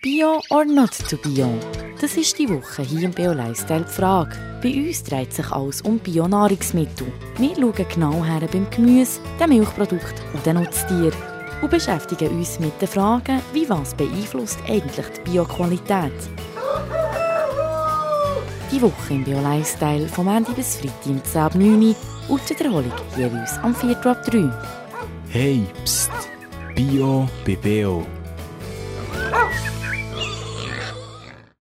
Bio or not to bio? Das ist die Woche hier im Bio-Lifestyle die Frage. Bei uns dreht sich alles um Bio-Nahrungsmittel. Wir schauen genau her beim Gemüse, den Milchprodukten und den Nutztieren und beschäftigen uns mit den Fragen, wie was beeinflusst eigentlich die Bio-Qualität. Die Woche im Bio-Lifestyle vom Ende bis Freitag um 10 ab 9 Uhr und die Wiederholung jeweils am 4 ab 3. Hey, psst, Bio bei Beo.